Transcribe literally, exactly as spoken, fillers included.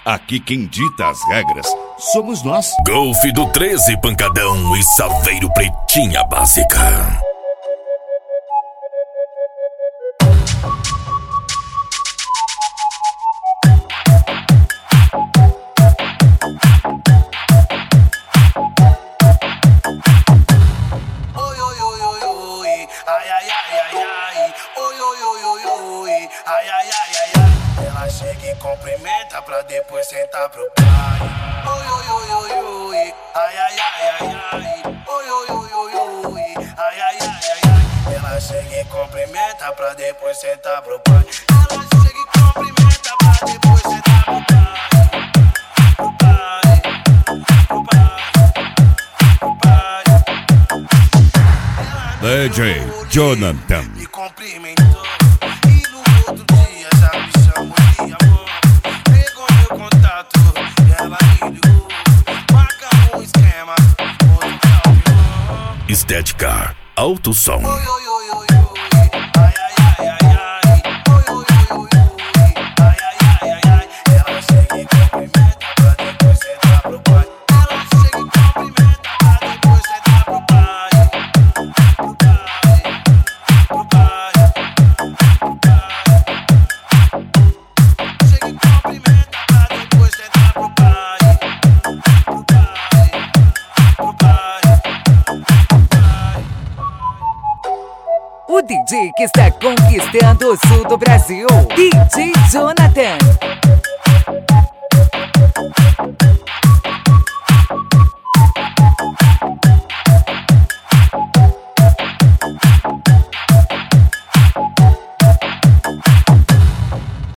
Aqui quem dita as regras somos nós. Golfe do treze, pancadão e Saveiro Pretinha Básica. Ai, ai, ai, ai, ai, oi, oi, oi, oi, oi, ai, ai, ai, ai, ai. Ela chega e cumprimenta pra depois sentar pro pai. Oi, oi, oi, oi, oi, ai, ai, ai, ai, ai, oi, oi, oi, oi, oi, ai, ai, ai, ai, ai. Ela chega e cumprimenta pra depois sentar pro pai. Ela chega e cumprimenta pra depois sentar pro pai. Pro pai, pro pai, pro pai. D J Jonathan. Me cumprimentou e no outro dia já me chamou de amor. Pegou meu contato e ela me ligou. Marca um esquema, outro calma. Estética, alto som. Oi, oi, oi, oi, oi, ai, ai, ai, ai, ai. Oi, oi, oi, oi, oi, ai, ai, ai, ai, ai. Ela chega e cumprimenta pra depois sentar pro pai. Ela chega e cumprimenta pra depois sentar pro pai. Pro pai, pro pai, pro pai. Chega e cumprimenta pra depois sentar pro pai. Pro pai, pro pai, pro pai. O D J que está conquistando o sul do Brasil, D J Jonathan.